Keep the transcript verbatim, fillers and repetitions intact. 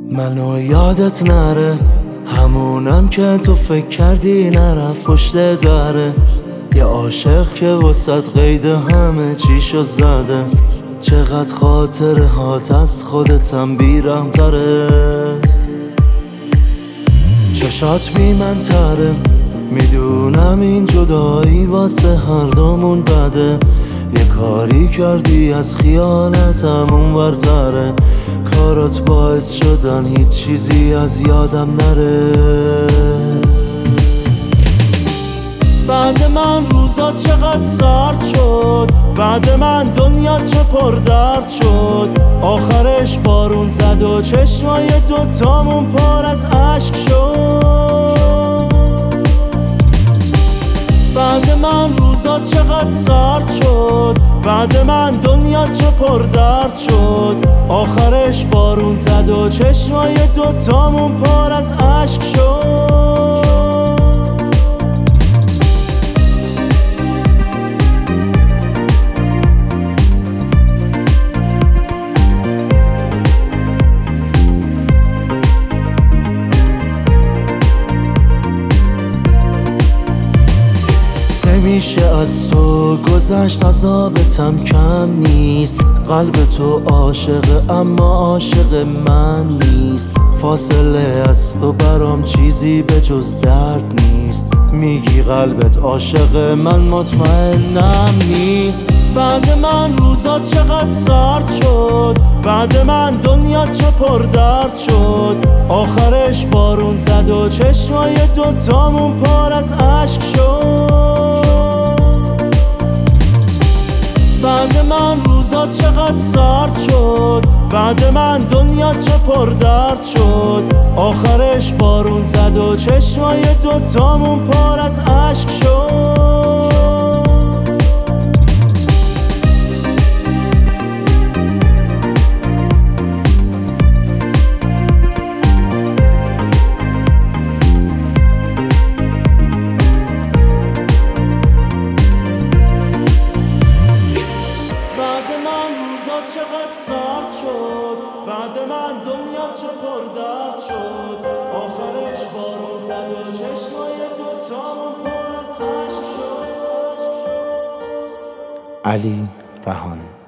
منو یادت نره، همونم که تو فکر کردی نرفت پشت دره. یه عاشق که وسط قید همه چیشو زده. چقدر خاطره هات از خودتم بیرم تره. چشات بی من تره، میدونم این جدایی واسه هر دومون بده. یه کاری کردی از خیانتم اون ورتره. کارات باعث شدن هیچ چیزی از یادم نره. بعد من روزا چقدر سرد شد، بعد من دنیا چه پر درد شد. آخرش بارون زد و چشمای دوتامون پر از اشک شد. بعد من روزا چقدر سرد شد، بعد من دنیا چه پر درد شد. آخرش بارون زد و چشمای دوتامون پر از اشک شد. میشه از تو گذشت، عذابتم کم نیست. قلب تو عاشق اما عاشق من نیست. فاصله از تو برام چیزی به جز درد نیست. میگی قلبت عاشق من، مطمئنم نیست. بعد من روزا چقدر سرد شد، بعد من دنیا چه پر درد شد. آخرش بارون زد و چشمای دوتامون پر از اشک شد. بعد من روزا چقدر سرد شد، بعد من دنیا چه پر درد شد. آخرش بارون زد و چشمای دوتامون پر از اشک شد. چقدر سرد شد، بعد من دنیا چه پر درد شد. آخرش بارون زد و چشمای دوتامون پر از اشک شد. علی رهان.